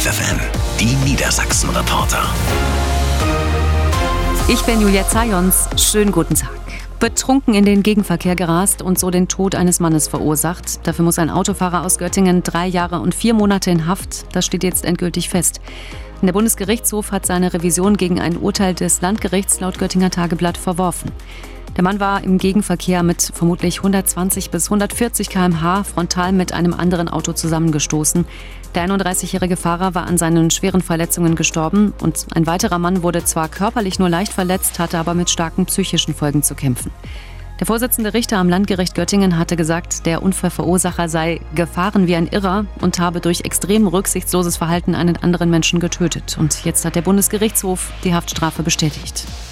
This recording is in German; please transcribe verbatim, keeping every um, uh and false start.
Live F M, die Niedersachsen-Reporter. Ich bin Julia Zajons. Schönen guten Tag. Betrunken in den Gegenverkehr gerast und so den Tod eines Mannes verursacht. Dafür muss ein Autofahrer aus Göttingen drei Jahre und vier Monate in Haft. Das steht jetzt endgültig fest. Der Bundesgerichtshof hat seine Revision gegen ein Urteil des Landgerichts laut Göttinger Tageblatt verworfen. Der Mann war im Gegenverkehr mit vermutlich hundertzwanzig bis hundertvierzig Kilometer pro Stunde frontal mit einem anderen Auto zusammengestoßen. Der einunddreißigjährige Fahrer war an seinen schweren Verletzungen gestorben und ein weiterer Mann wurde zwar körperlich nur leicht verletzt, hatte aber mit starken psychischen Folgen zu kämpfen. Der Vorsitzende Richter am Landgericht Göttingen hatte gesagt, der Unfallverursacher sei gefahren wie ein Irrer und habe durch extrem rücksichtsloses Verhalten einen anderen Menschen getötet. Und jetzt hat der Bundesgerichtshof die Haftstrafe bestätigt.